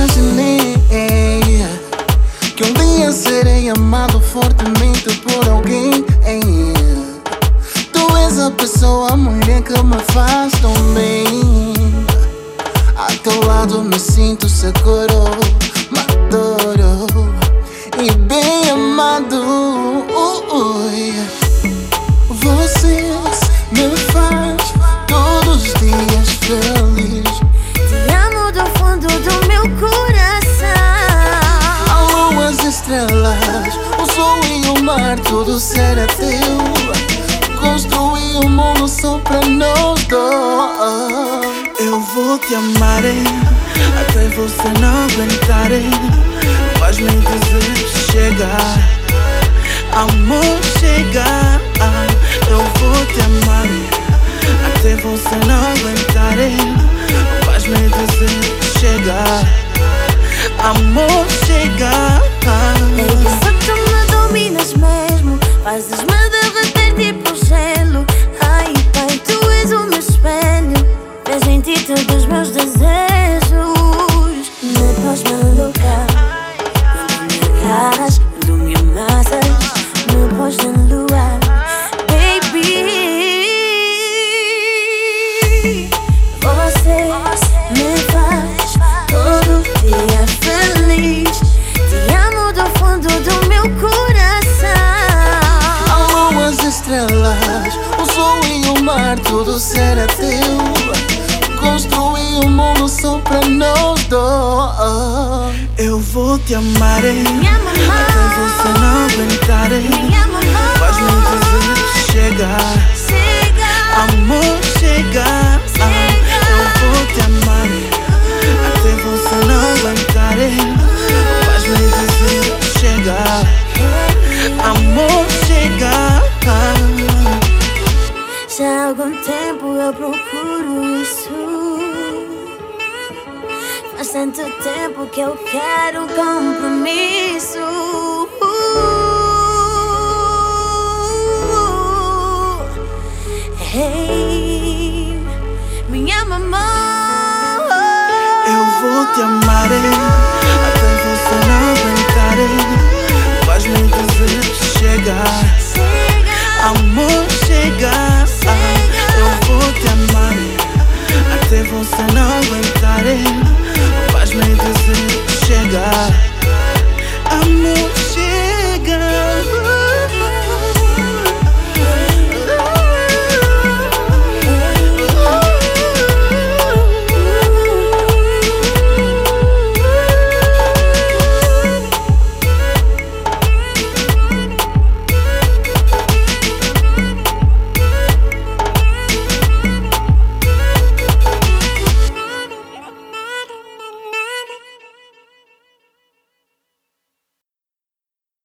imaginei que um dia serei amado fortemente por alguém. Tu és a pessoa, a mulher que me faz tão bem. A teu lado me sinto seguro, maduro e bem amado. Você me faz todos os dias feliz. Te amo do fundo do meu coração. A lua, as estrelas, o sol e o mar, tudo será teu. Construí um mundo só pra nós dois. Eu vou te amar até você não aguentar. Faz-me dizer chega, amor, chega. Eu vou te amar até você não aguentar. Faz-me dizer chega, amor, chega. Baby, só tu me dominas mesmo, fazes-me derreter tipo gelo. Ai pai, tu és o meu espelho, vejo em ti todos os meus desejos. Me pôs maluca quando me agarras, quando me amassas, me pôs na lua. Você me faz todo dia feliz. Te amo do fundo do meu coração. A lua, as estrelas, o sol e o mar, tudo será teu. Construí um mundo só pra nós dois. Eu vou te amar Minha mamãe, até você não aguentar. minha mamãe, Faz-me dizer chega, chega, amor, chega. Eu vou te amar até você não aguentar. Faz-me dizer chega, amor, chega. Já há algum tempo eu procuro isso. Faz tanto tempo que eu quero um compromisso. Hey, minha mamãe, Eu vou te amar até você não aguentar. Faz-me dizer chega, chega, amor, chega. Eu vou te amar